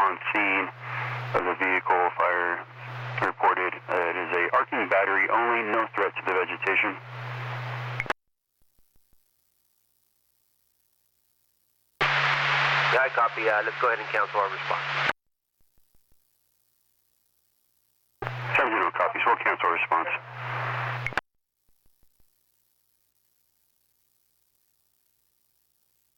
on scene of the vehicle. Fire reported. It is a arcing battery only, no threat to the vegetation. Yeah, I copy. Let's go ahead and cancel our response. 7-0 copies. We'll cancel our response.